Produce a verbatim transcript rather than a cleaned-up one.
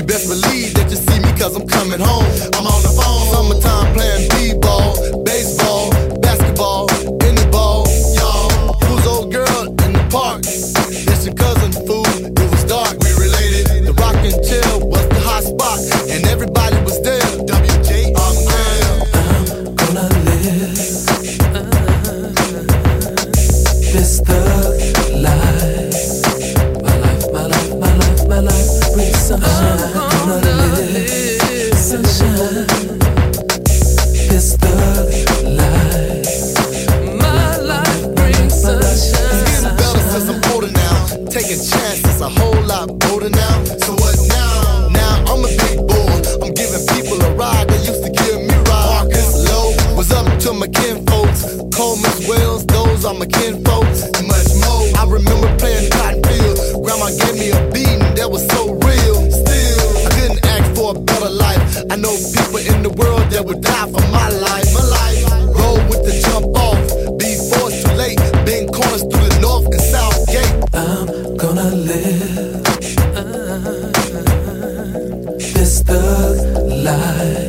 best believe that you see me cause I'm coming home. I'm on the phone, summertime playing b-ball, baseball, basketball, any ball, y'all. Who's old girl in the park? That's your cousin, fool, it was dark. We related, the rock and chill was the hot spot, and everybody was there. W J, I'm there. I'm gonna live this thug life. My life, my life, my life, my life brings sunshine. I'm gonna live sunshine. This thug life. My life brings sunshine. It's getting better since I'm older now. Taking chances a whole lot bolder now. So what now? Now I'm a big boy. I'm giving people a ride. They used to give me rides. Marcus Lowe was up to my kinfolks. Coleman's Wells, those are my kinfolks. And much more. I remember playing cotton field. Grandma gave me a beating that was so real. Still, I didn't ask for a better life. I know people in the world that would die for my life. My life. Roll with the jump off. Before it's too late. Bend corners through the north and south gate. I'm gonna live uh, this thug life.